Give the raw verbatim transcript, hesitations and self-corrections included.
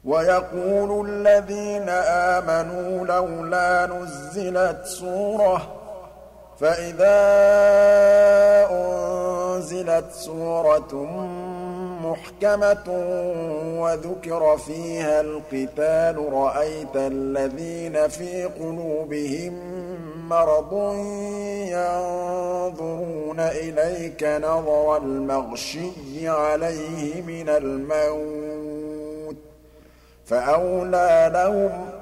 وَيَقُولُ الَّذِينَ آمَنُوا لَوْلَا نُزِّلَتْ سُورَةٌ ۖ فَإِذَا أُنزِلَتْ سُورَةٌ مُّحْكَمَةٌ وَذُكِرَ فِيهَا الْقِتَالُ رَأَيْتَ الَّذِينَ فِي قُلُوبِهِم مَّرَضٌ يَنظُرُونَ إِلَيْكَ نَظَرَ الْمَغْشِيِّ عَلَيْهِ مِنَ الْمَوْتِ ۖ فَأَوْلَىٰ لَهُمْ